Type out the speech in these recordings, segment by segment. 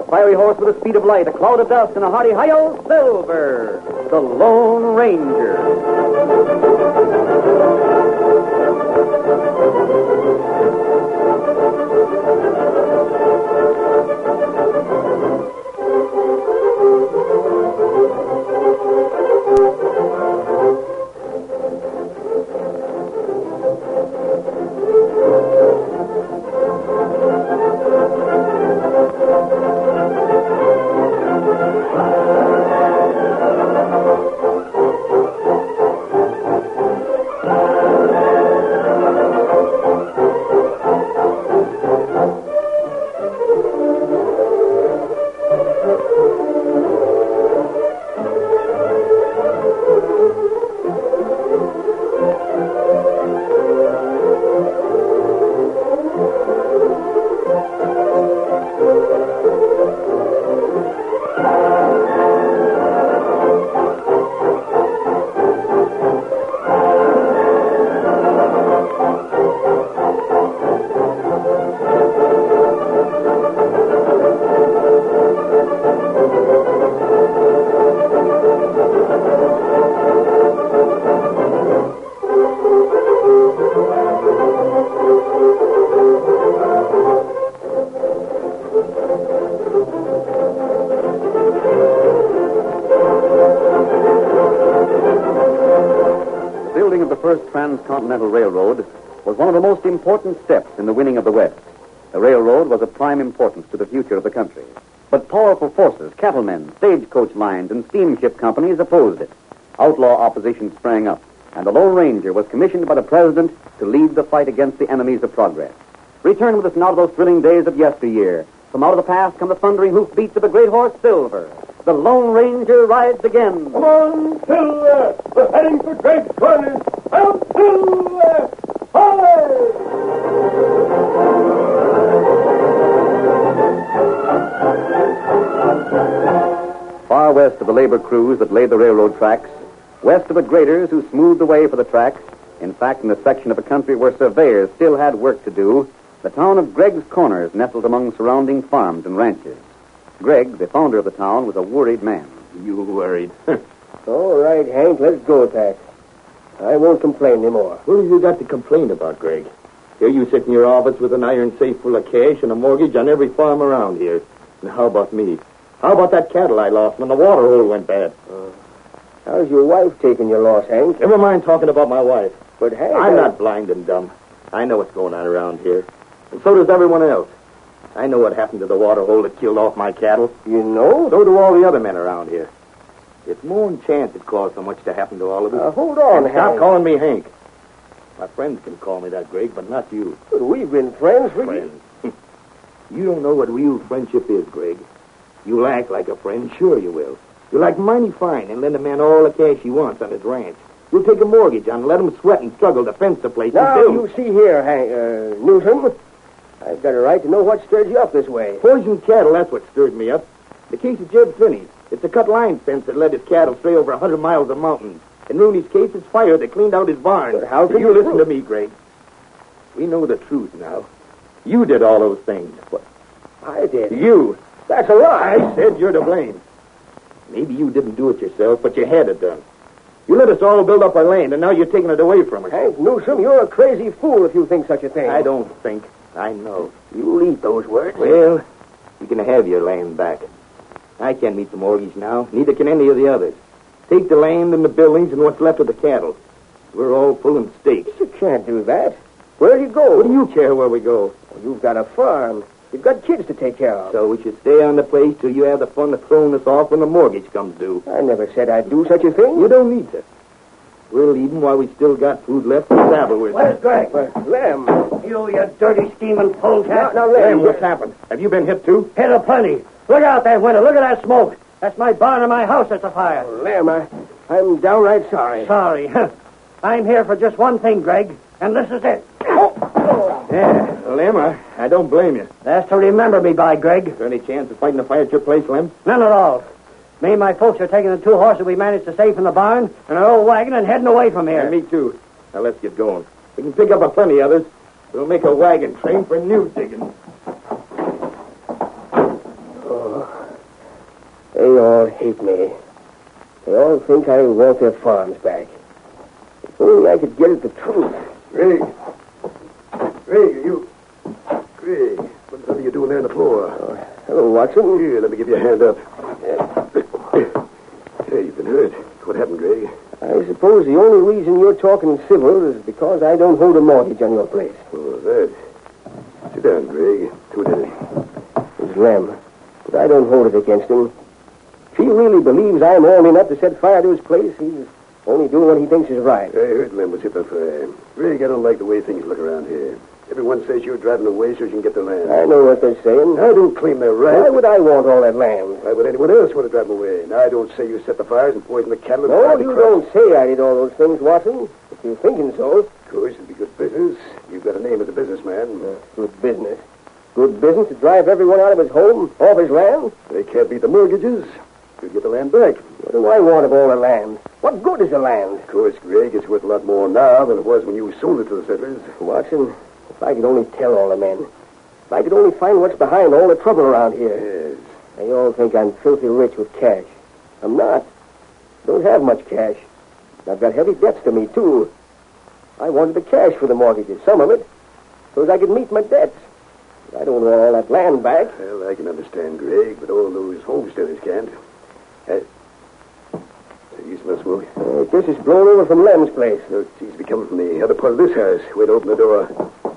fiery horse with the speed of light, a cloud of dust, and a hearty hi-yo, Silver, the Lone Ranger. building of the first transcontinental railroad was one of the most important steps in the winning of the West. The railroad was of prime importance to the future of the country. But powerful forces, cattlemen, stagecoach lines, and steamship companies opposed it. Outlaw opposition sprang up, and the Lone Ranger was commissioned by the President to lead the fight against the enemies of progress. Return with us now to those thrilling days of yesteryear. From out of the past come the thundering hoofbeats of the great horse Silver. The Lone Ranger rides again. Come on, Silver! We're heading for Drake's Corners. Out, Silver! Away! Far west of the labor crews that laid the railroad tracks, west of the graders who smoothed the way for the tracks, in fact, in the section of the country where surveyors still had work to do, the town of Gregg's Corners nestled among surrounding farms and ranches. Gregg, the founder of the town, was a worried man. You worried? All right, Hank, let's go with that. I won't complain anymore. What have you got to complain about, Gregg? Here you sit in your office with an iron safe full of cash and a mortgage on every farm around here. And how about me? How about that cattle I lost when the water hole went bad? How's your wife taking your loss, Hank? Never mind talking about my wife. But, Hank... I'm not blind and dumb. I know what's going on around here. And so does everyone else. I know what happened to the water hole that killed off my cattle. You know? So do all the other men around here. It's more than chance it caused so much to happen to all of us. Hold on, Hank. Stop calling me Hank. My friends can call me that, Gregg, but not you. But we've been friends for Friends. You don't know what real friendship is, Gregg. You'll act like a friend, sure you will. You'll act mighty fine and lend a man all the cash he wants on his ranch. You'll take a mortgage on and let him sweat and struggle to fence the place. Now, and you see here, Hank, Newsom. I've got a right to know what stirred you up this way. Poisoned cattle, that's what stirred me up. The case of Jeb Finney's. It's a cut line fence that led his cattle stray over 100 miles of mountains. In Rooney's case, it's fire that cleaned out his barn. But how can you listen to me, Gregg? We know the truth now. You did all those things. What? I did. You. That's a lie. I said you're to blame. Maybe you didn't do it yourself, but you had it done. You let us all build up our land, and now you're taking it away from us. Hank Newsom, you're a crazy fool if you think such a thing. I don't think. I know. You'll eat those words. Well, you can have your land back. I can't meet the mortgage now. Neither can any of the others. Take the land and the buildings and what's left of the cattle. We're all pulling stakes. You can't do that. Where do you go? What do you care where we go? Well, you've got a farm. You've got kids to take care of. So we should stay on the place till you have the fun of throwing us off when the mortgage comes due. I never said I'd do such a thing. You don't need to. We're leaving while we still got food left to travel with. Where's Gregg? Lem. You dirty scheming polecat. Now, Lem, what's happened? Have you been hit too? Hit aplenty. Look out that window. Look at that smoke. That's my barn and my house that's afire. Lem, I'm downright sorry. Sorry. I'm here for just one thing, Gregg, and this is it. Yeah, Lem, I don't blame you. That's to remember me by, Gregg. Is there any chance of fighting a fire at your place, Lem? None at all. Me and my folks are taking the 2 horses we managed to save from the barn and our old wagon and heading away from here. Yeah, me too. Now, let's get going. We can pick up a plenty others. We'll make a wagon train for new digging. hate me. They all think I want their farms back. If only I could get at the truth. Greg. Greg, Greg, what the hell are you doing there on the floor? Hello, Watson. Here, let me give you a hand up. Hey, you've been hurt. What happened, Greg? I suppose the only reason you're talking civil is because I don't hold a mortgage on your place. Oh, that. Sit down, Greg. Who did it? It's Lem. But I don't hold it against him. If he really believes I'm armed enough to set fire to his place, he's only doing what he thinks is right. I heard Lem was hit by fire. Greg, I don't like the way things look around here. Everyone says you're driving away so you can get the land. I know what they're saying. I don't claim they're right. Why would I want all that land? Why would anyone else want to drive them away? Now, I don't say you set the fires and poisoned the cattle. No, you don't say I did all those things, Watson. If you're thinking so. Of course, it'd be good business. You've got a name as a businessman. Good business. Good business to drive everyone out of his home, off his land? They can't beat the mortgages. You'll get the land back. What do I want of all the land? What good is the land? Of course, Greg, it's worth a lot more now than it was when you sold it to the settlers. Watson, if I could only tell all the men. If I could only find what's behind all the trouble around here. Yes. They all think I'm filthy rich with cash. I'm not. Don't have much cash. I've got heavy debts to me, too. I wanted the cash for the mortgages, some of it, so as I could meet my debts. But I don't want all that land back. Well, I can understand, Greg, but all those homesteaders can't. You smell smoke? This is blown over from Lem's place. No, it seems to be coming from the other part of this house. Wait, open the door.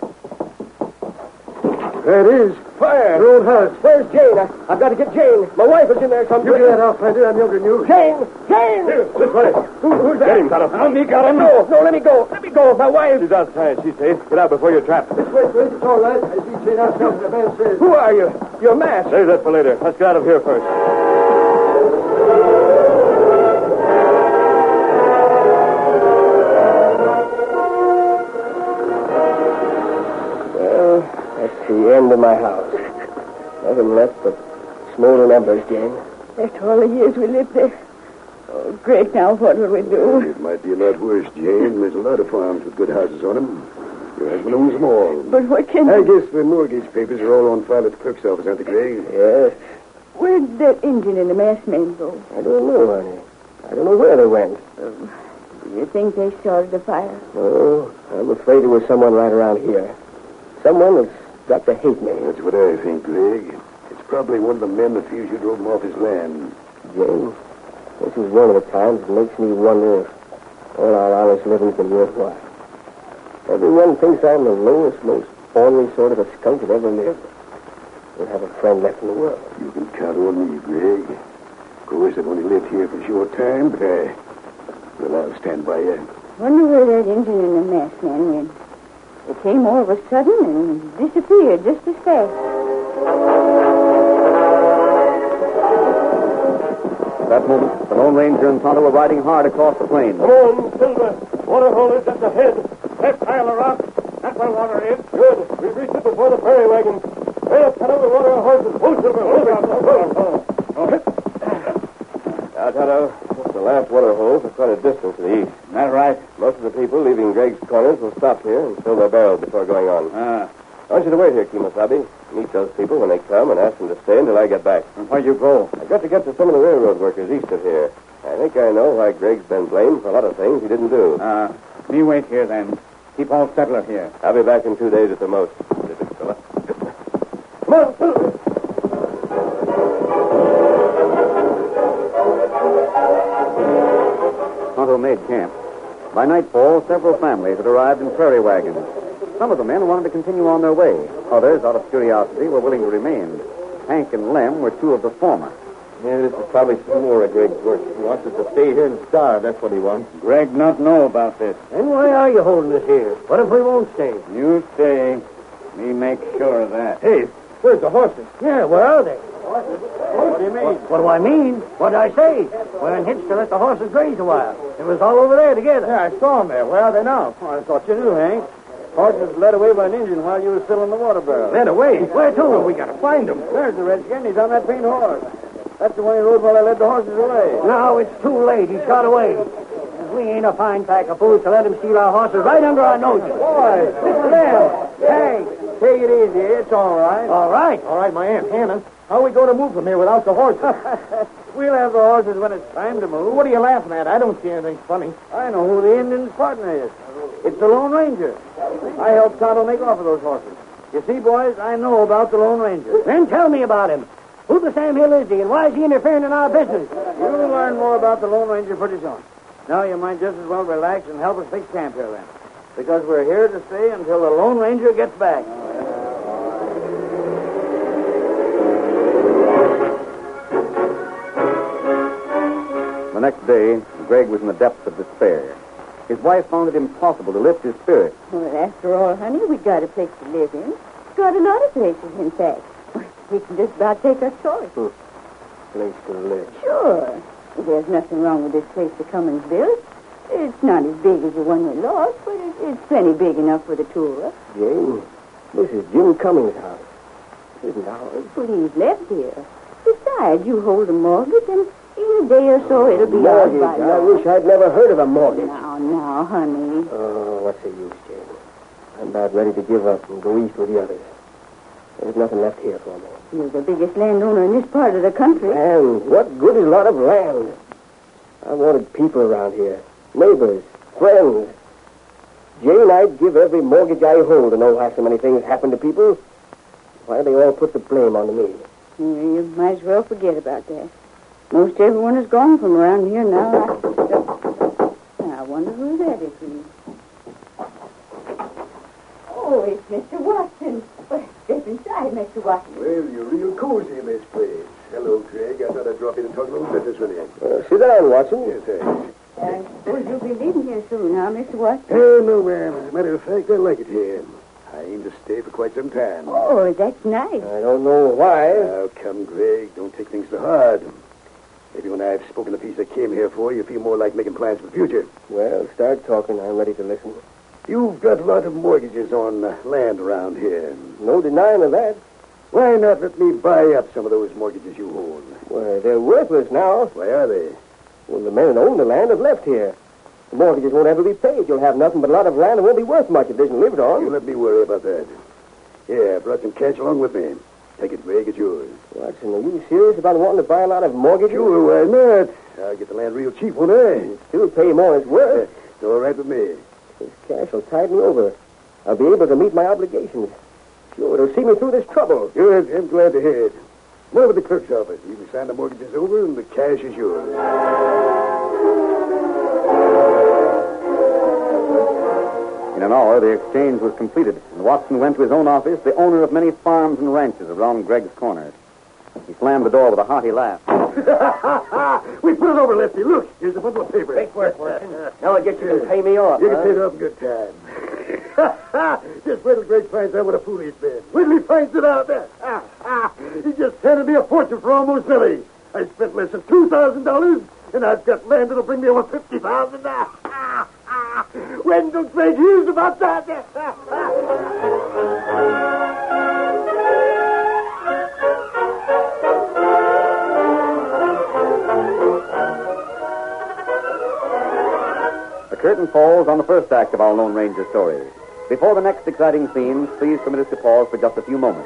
There it is. Fire. The old house. Where's Jane? I've got to get Jane. My wife is in there somewhere. You get that off, Randy. I'm younger than you. Jane! Jane! Here, this way. Who's that? Get him, Tonto. Me got him. No, let me go. Let me go. My wife. She's outside. She's safe. Get out before you're trapped. This way, please. It's all right. I see Jane outside in the van says. Who are you? You're masked. Save that for later. Let's get out of here first. Well, that's the end of my house. Nothing left but smoldering embers, Jane. After all the years we lived there. Oh, Greg, now what will we do? It might be a lot worse, Jane. There's a lot of farms with good houses on them. Your husband owns them all. But what can... I guess the mortgage papers are all on file at the clerk's office, aren't they, Greg? Yes. Where did that engine and the masked man go? I don't know, honey. I don't know where they went. Do you think they started the fire? Oh, I'm afraid there was someone right around here. Someone that's got to hate me. That's what I think, Greg. It's probably one of the men that fears you drove him off his land. Jane, this is one of the times that makes me wonder if all our honest living's been worthwhile. Everyone thinks I'm the lowest, most ornery sort of a skunk that ever lived. Don't have a friend left in the world. You can count on me, Greg. Of course, I've only lived here for a short time, but I'll stand by you. Wonder where that engine and the masked man went. It came all of a sudden and disappeared just as fast. At that moment, the Lone Ranger and Tonto were riding hard across the plain. Come on, Silver. Water hole is just ahead. That pile of rocks. That's where water is. Good. We've reached it before the ferry wagon. Well, cut over water our horses. Hold, Silver. Hold. Now, Tonto, it's the last water hole for quite a distance to the east. That right? Most of the people leaving Greg's corners will stop here and fill their barrels before going on. I want you to wait here, Kemosabe. Meet those people when they come and ask them to stay until I get back. And where you go? I've got to get to some of the railroad workers east of here. I think I know why Greg's been blamed for a lot of things he didn't do. Me wait here, then. Keep all settler here. I'll be back in 2 days at the most. Fella. Come on, Silver. Tonto made camp. By nightfall, several families had arrived in prairie wagons. Some of the men wanted to continue on their way. Others, out of curiosity, were willing to remain. Hank and Lem were two of the former. Yeah, this is probably some more of Greg's work. He wants us to stay here and starve. That's what he wants. Greg not know about this. And why are you holding us here? What if we won't stay? You stay. Me make sure of that. Hey, where's the horses? Yeah, where are they? What do you mean? What do I mean? What did I say? We're unhitched to let the horses graze a while. It was all over there together. Yeah, I saw them there. Where are they now? Oh, I thought you knew, Hank. Horses led away by an Indian while you were still in the water barrel. Led away? Where to? Well, we got to find them. There's the redskin. He's on that green horse. That's the one he rode while I led the horses away. Now it's too late. He's got away. We ain't a fine pack of fools to let him steal our horses right under our noses. Boy, listen to them. Hank, take it easy. It's all right. All right. All right, my Aunt Hannah. How are we going to move from here without the horses? We'll have the horses when it's time to move. What are you laughing at? I don't see anything funny. I know who the Indian's partner is. It's the Lone Ranger. I helped Tonto make off with those horses. You see, boys, I know about the Lone Ranger. Then tell me about him. Who the Sam Hill is he, and why is he interfering in our business? You'll learn more about the Lone Ranger pretty soon. Now you might just as well relax and help us fix camp here, then. Because we're here to stay until the Lone Ranger gets back. The next day, Greg was in the depths of despair. His wife found it impossible to lift his spirits. Well, after all, honey, we got a place to live in. Got a lot of places, in fact. We can just about take our choice. Place to live. Sure. There's nothing wrong with this place the Cummins built. It's not as big as the one we lost, but it's plenty big enough for the two of us. Jane, this is Jim Cummings' house. This isn't ours. But he's left here. Besides, you hold a mortgage, and in a day or so it'll be ours Mortgage. by I law. wish I'd never heard of a mortgage. Now, honey. Oh, what's the use, Jane? I'm about ready to give up and go east with the others. There's nothing left here for me. You're the biggest landowner in this part of the country. And what good is a lot of land? I wanted people around here. Neighbors, friends. Jane, I'd give every mortgage I hold to know why so many things happen to people. Why they all put the blame on me. You might as well forget about that. Most everyone is gone from around here now. I wonder who that is. Oh, it's Mr. Watson. Well, step inside, Mr. Watson. Well, you're real cozy in this place. Hello, Craig. I thought I'd drop in and talk a little business with you. Sit down, Watson. Yes, thanks. I suppose you'll be leaving here soon, huh, Mr. Watson? No, ma'am. As a matter of fact, I like it here. I aim to stay for quite some time. Oh, that's nice. I don't know why. Now, come, Greg. Don't take things so hard. Maybe when I've spoken the piece I came here for, you feel more like making plans for the future. Well, start talking. I'm ready to listen. You've got a lot of mortgages on land around here. No denying of that. Why not let me buy up some of those mortgages you hold? Well, they're worthless now. Why are they? Well, the men that own the land have left here. The mortgages won't ever be paid. You'll have nothing but a lot of land that won't be worth much if it isn't lived on. You let me worry about that. Yeah, I brought some cash along with me. Take it, Greg. It's yours. Watson, are you serious about wanting to buy a lot of mortgages? Sure, why not? I'll get the land real cheap, won't I? Still pay more than it's worth. It's all right with me. This cash will tide me over. I'll be able to meet my obligations. Sure, it'll see me through this trouble. Good. I'm glad to hear it. Come over to the clerk's office. You can sign the mortgages over, and the cash is yours. In an hour, the exchange was completed, and Watson went to his own office, the owner of many farms and ranches around Greg's Corners. He slammed the door with a hearty laugh. We put it over, Lefty. Look, here's a bundle of paper. Great work, Watson. Now I guess you can pay me off. You can pay it off in good time. Just wait till Greg finds out what a fool he's been. Wait till he finds it out. He just handed me a fortune for almost Billy. I spent less than $2,000, and I've got land that'll bring me over $50,000. When do Greg hears about that? The curtain falls on the first act of our Lone Ranger story. Before the next exciting scenes, please permit us to pause for just a few moments.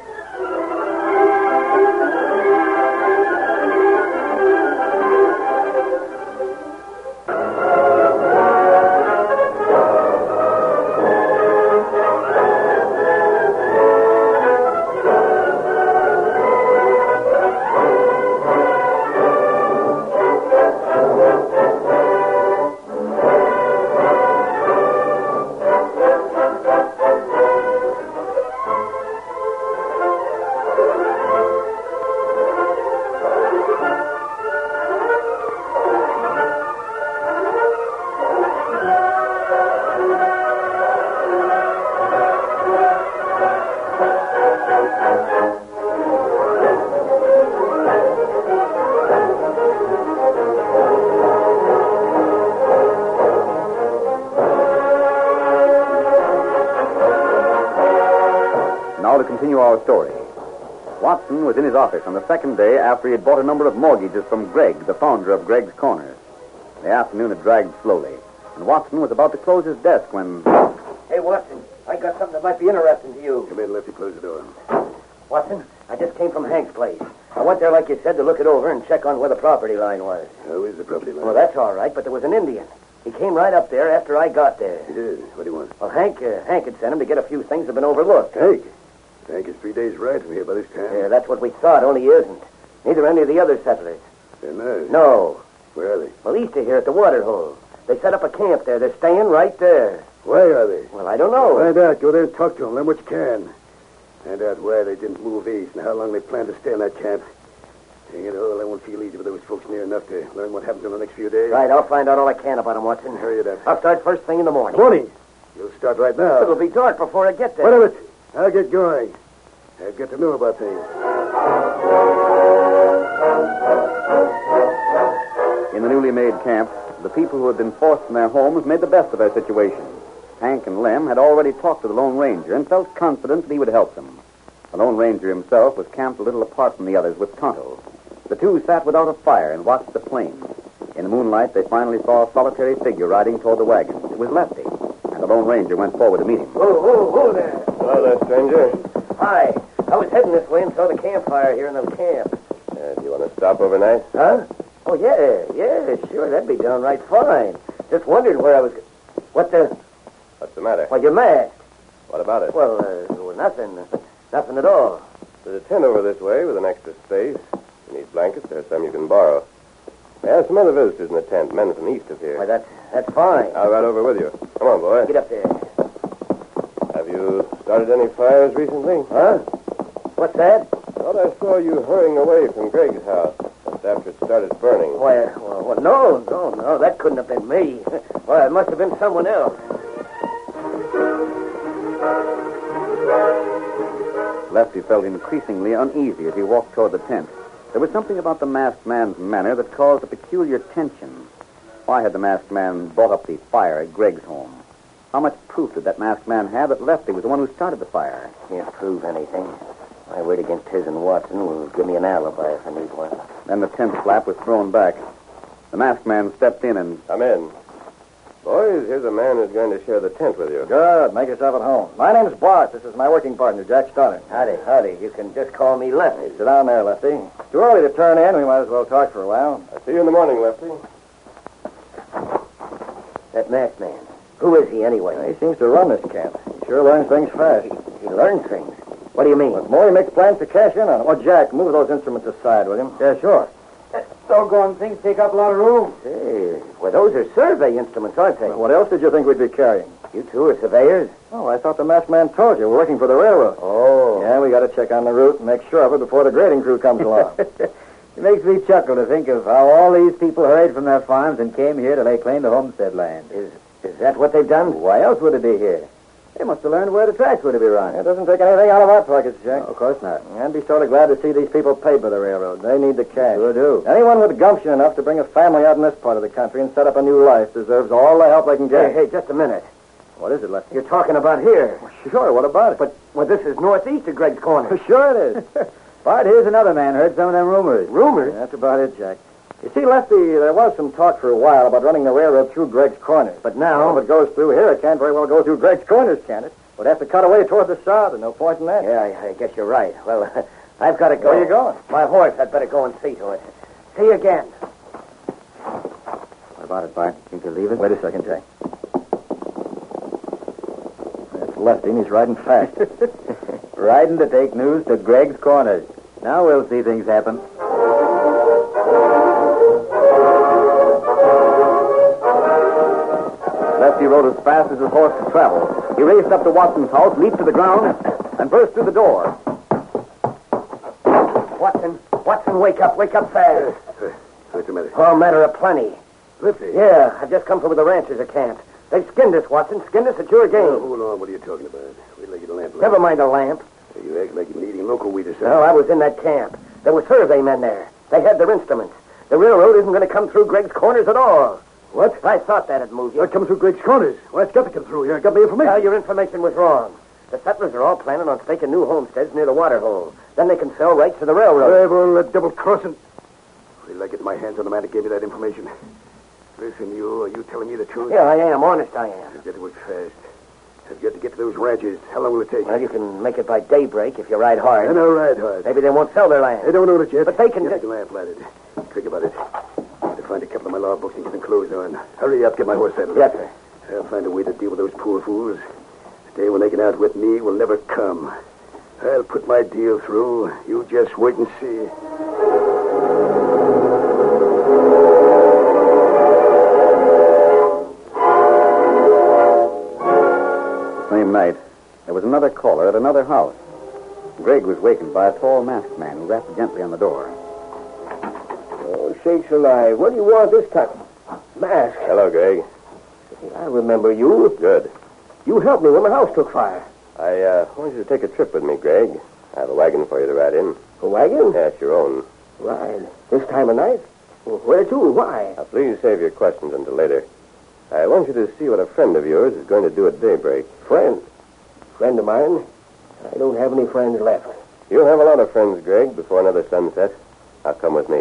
Now to continue our story. Watson was in his office on the second day after he had bought a number of mortgages from Greg, the founder of Greg's Corners. The afternoon had dragged slowly, and Watson was about to close his desk when... Hey, Watson, I got something that might be interesting to you. Come in, Lefty. Close the door. Watson, I just came from Hank's place. I went there, like you said, to look it over and check on where the property line was. How is the property line? Well, that's all right, but there was an Indian. He came right up there after I got there. He did. What do you want? Well, Hank had sent him to get a few things that have been overlooked. Hank. Hank is 3 days' ride from here by this time. Yeah, that's what we thought, only he isn't. Neither any of the other settlers. They're not. No. Where are they? Well, east of here at the water hole. They set up a camp there. They're staying right there. Why are they? Well, I don't know. Find out. Go there and talk to them. Learn what you can. Find out why they didn't move east and how long they plan to stay in that camp. Dang it all, I won't feel easy with those folks near enough to learn what happens in the next few days. Right, I'll find out all I can about them, Watson. Hurry it up. I'll start first thing in the morning. Morning. You'll start right now. It'll be dark before I get there. What of it? I'll get going. I've got to know about things. In the newly made camp, the people who had been forced from their homes made the best of their situation. Hank and Lem had already talked to the Lone Ranger and felt confident that he would help them. The Lone Ranger himself was camped a little apart from the others with Tonto. The two sat without a fire and watched the plain. In the moonlight, they finally saw a solitary figure riding toward the wagon. It was Lefty, and the Lone Ranger went forward to meet him. Whoa there. Hello there, stranger. Hi. I was heading this way and saw the campfire here in the camp. Do you want to stop overnight? Huh? Oh, yeah, sure. That'd be downright fine. Just wondered where I was... What the... What's the matter? Well, you're masked. What about it? Well, nothing. Nothing at all. There's a tent over this way with an extra space. If you need blankets, there's some you can borrow. There's some other visitors in the tent, men from east of here. Why, that's fine. I'll ride over with you. Come on, boy. Get up there. Have you started any fires recently? Huh? What's that? Thought I saw you hurrying away from Greg's house just after it started burning. Why, well, no. That couldn't have been me. Well, it must have been someone else. Lefty felt increasingly uneasy as he walked toward the tent. There was something about the masked man's manner that caused a peculiar tension. Why had the masked man brought up the fire at Greg's home? How much proof did that masked man have that Lefty was the one who started the fire? Can't prove anything. My word against his and Watson will give me an alibi if I need one. Then the tent flap was thrown back. The masked man stepped in and... Come in. Boys, here's a man who's going to share the tent with you. Good. Make yourself at home. My name's Bart. This is my working partner, Jack Stoddard. Howdy. You can just call me Lefty. Sit down there, Lefty. It's too early to turn in. We might as well talk for a while. I'll see you in the morning, Lefty. That masked man. Who is he, anyway? He seems to run this camp. He sure learns things fast. He learns things. What do you mean? What's more, he makes plans to cash in on them. Oh, Jack, move those instruments aside, will you? Yeah, sure. Doggone things take up a lot of room. Hey, well, those are survey instruments, aren't they? Well, what else did you think we'd be carrying? You two are surveyors? Oh, I thought the masked man told you. We're working for the railroad. Oh. Yeah, we got to check on the route and make sure of it before the grading crew comes along. It makes me chuckle to think of how all these people hurried from their farms and came here to lay claim to homestead land. Is that what they've done? Why else would it be here? They must have learned where the tracks were to be run. It doesn't take anything out of our pockets, Jack. No, of course not. I'd be sort of glad to see these people paid by the railroad. They need the cash. Sure do. Anyone with gumption enough to bring a family out in this part of the country and set up a new life deserves all the help they can get. Hey, just a minute. What is it, Lefty? You're talking about here. Sure, what about it? But, well, this is northeast of Greg's Corner. Sure it is. Bart, here's another man heard some of them rumors. Rumors? That's about it, Jack. You see, Lefty, there was some talk for a while about running the railroad through Greg's Corners. But now... If it goes through here, it can't very well go through Greg's Corners, can it? We'd have to cut away toward the south, and no point in that. Yeah, I guess you're right. Well, I've got to go. Where are you going? My horse. I'd better go and see to it. See you again. What about it, Bart? Think you'll leave it? Wait a second, Jack. That's Lefty, and he's riding fast. Riding to take news to Greg's Corners. Now we'll see things happen. Lefty rode as fast as his horse could travel. He raced up to Watson's house, leaped to the ground, and burst through the door. Watson, wake up fast. What's the matter? Oh, matter of plenty. Lefty. Yeah, I've just come from where the ranchers are camped. They've skinned us, Watson. Skinned us at your game. Oh, hold on. What are you talking about? Wait till I get a lamp. Never mind a lamp. You act like you've been eating local wheat or something. No, I was in that camp. There were survey men there. They had their instruments. The railroad isn't going to come through Greg's Corners at all. What? I thought that'd move you. What come through Greg's Corners? Well, it's got to come through here. Got my information. Well, your information was wrong. The settlers are all planning on staking new homesteads near the water hole. Then they can sell rights to the railroad. Well, double-crossing. Wait till I get my hands on the man that gave me that information. Listen, are you telling me the truth? Yeah, I am. Honest, I am. You better work fast. I've got to get to those ranches. How long will it take? Well, you can make it by daybreak if you ride hard. And I'll ride hard. Maybe they won't sell their land. They don't own it yet. But they can... Get the lamp lighted. Think about it. Got to find a couple of my law books and get them closed on. Hurry up, get my horse saddled. Yes, sir. I'll find a way to deal with those poor fools. The day when they can outwit me will never come. I'll put my deal through. You just wait and see. Same night, there was another caller at another house. Greg was wakened by a tall masked man who rapped gently on the door. Oh, sakes alive. What do you want this time? Mask. Hello, Greg. I remember you. Good. You helped me when the house took fire. I want you to take a trip with me, Greg. I have a wagon for you to ride in. A wagon? Yes, your own. Ride? This time of night? Well, where to? Why? Now, please save your questions until later. I want you to see what a friend of yours is going to do at daybreak. Friend? Friend of mine? I don't have any friends left. You'll have a lot of friends, Greg, before another sunset. Now, come with me.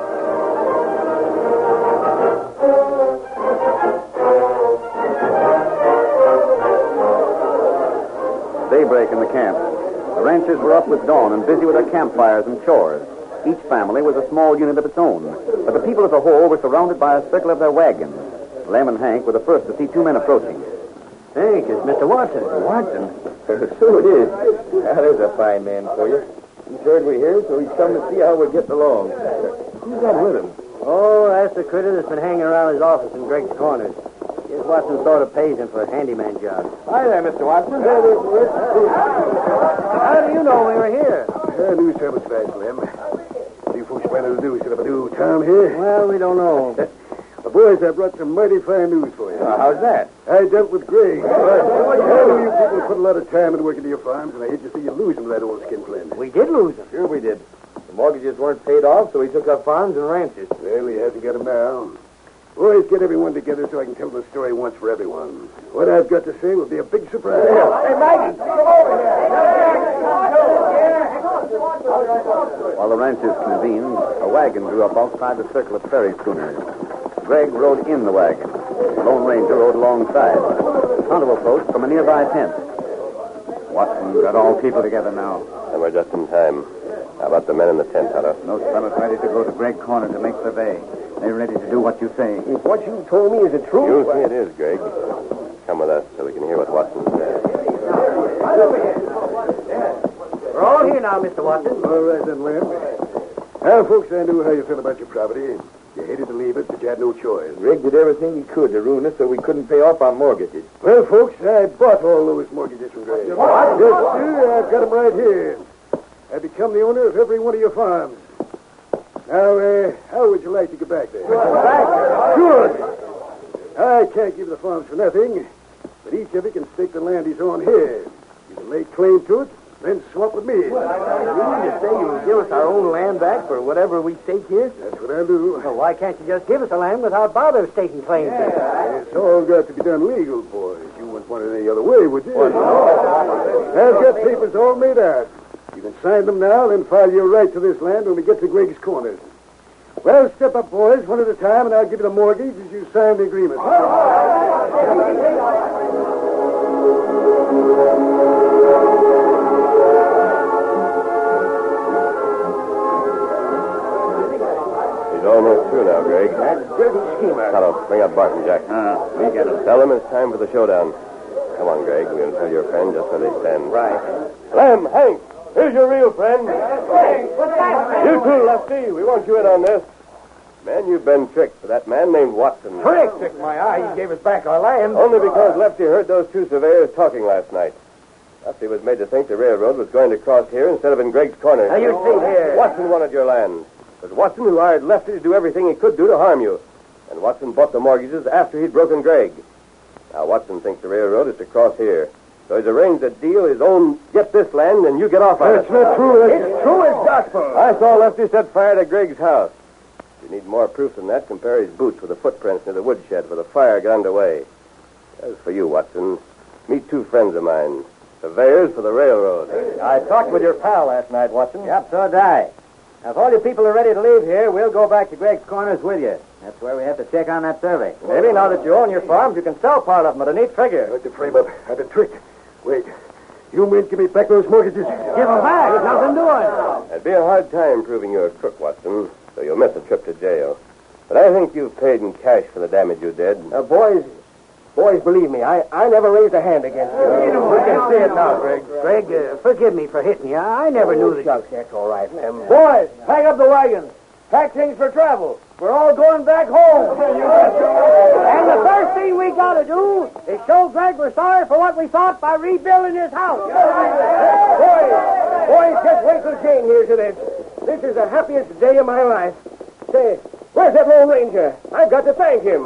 Daybreak in the camp. The ranchers were up with dawn and busy with their campfires and chores. Each family was a small unit of its own, but the people as a whole were surrounded by a circle of their wagons. Lem and Hank were the first to see two men approaching. Hank, it's Mr. Watson. Watson? So it is. Now, there's a fine man for you. He's heard we're here, so he's come to see how we're getting along. Who's that with him? Oh, that's the critter that's been hanging around his office in Greg's Corners. Guess Watson sort of pays him for a handyman job. Hi there, Mr. Watson. How do you know we were here? News service fast, Lem. You folks planning to do set up a new town here? Well, we don't know. Boys, I brought some mighty fine news for you. How's that? I dealt with Greg. I know you people put a lot of time into working to your farms, and I hate to see you lose him to that old skinflint. We did lose him. Sure we did. The mortgages weren't paid off, so he took up farms and ranches. Well, he hasn't got them now. Boys, get everyone together so I can tell the story once for everyone. What I've got to say will be a big surprise. Hey, Maggie, come over here. While the ranchers convened, a wagon drew up outside the circle of ferry schooners. Greg rode in the wagon. The Lone Ranger rode alongside. Tonto approached from a nearby tent. Watson got all people together now. And we're just in time. How about the men in the tent, Tonto? Those fellows ready to go to Greg Corner to make survey. They're ready to do what you say. If what you told me is the truth... You'll see it is, Greg. Come with us so we can hear what Watson says. We're all here now, Mr. Watson. All right, then, Lem. Now, folks, I knew how you felt about your property. You hated to leave it, but you had no choice. Greg did everything he could to ruin us so we couldn't pay off our mortgages. Well, folks, I bought all those mortgages from Greg. What? Yes, sir. I've got them right here. I become the owner of every one of your farms. Now, how would you like to get back there? Good. I can't give the farms for nothing, but each of you can stake the land he's on here. You can lay claim to it, then swap with me. You mean to say you'll give us our own land back for whatever we stake here? That's what I'll do. Well, why can't you just give us the land without bother staking claim to it? It's all got to be done legal, boys. You wouldn't want it any other way, would you? I've got papers all made out. You can sign them now, then file your right to this land when we get to Greg's Corners. Well, step up, boys, one at a time, and I'll give you the mortgage as you sign the agreement. He's almost through now, Greg. That dirty schemer. Tonto, bring up Barton, Jack. We get it. Tell them it's time for the showdown. Come on, Greg. We're going to tell your friend just where they stand. Right. Lem, Hank, here's your real friend. You too, Lefty. We want you in on this. Man, you've been tricked for that man named Watson. Trick my eye. He gave us back our land. Only because Lefty heard those two surveyors talking last night. Lefty was made to think the railroad was going to cross here instead of in Greg's Corner. Now, you see here. Watson wanted your land. It was Watson who hired Lefty to do everything he could do to harm you. And Watson bought the mortgages after he'd broken Greg. Now, Watson thinks the railroad is to cross here. So he's arranged a deal his own get this land and you get off on it. That's not true. It's true as gospel. I saw Lefty set fire to Greg's house. If you need more proof than that, compare his boots with the footprints near the woodshed where the fire got underway. As for you, Watson, meet two friends of mine, surveyors for the railroad. I talked with your pal last night, Watson. Yep, so did I. If all you people are ready to leave here, we'll go back to Greg's Corners with you. That's where we have to check on that survey. Maybe now that you own your farms, you can sell part of them at a neat figure. Like the frame up. I've been tricked. Wait. You men give me back those mortgages. Give them back. There's nothing doing. It'd be a hard time proving you're a crook, Watson, so you'll miss a trip to jail. But I think you've paid in cash for the damage you did. Boys, believe me, I never raised a hand against you. We can see it now, Greg. Greg, forgive me for hitting you. I never knew that. Shucks, that's all right. Boys, pack up the wagons. Pack things for travel. We're all going back home. And the first thing we got to do is show Greg we're sorry for what we thought by rebuilding his house. Boys, just wait till Jane hears of this. This is the happiest day of my life. Say, where's that Lone Ranger? I've got to thank him.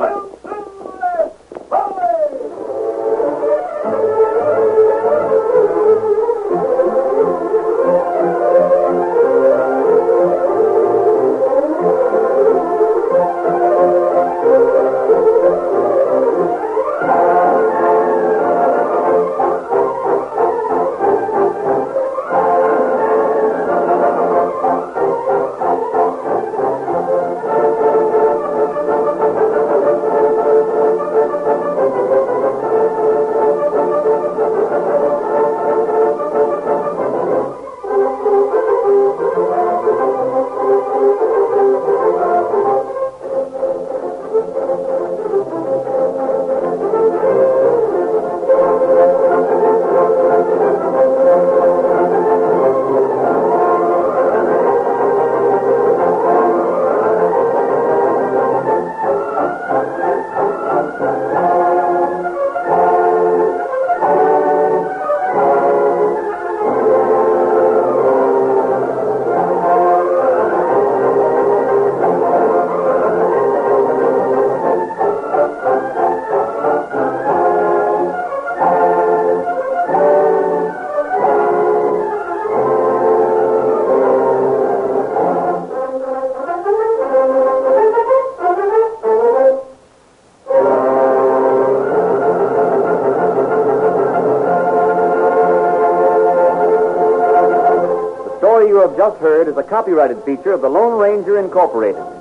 You have just heard is a copyrighted feature of the Lone Ranger Incorporated.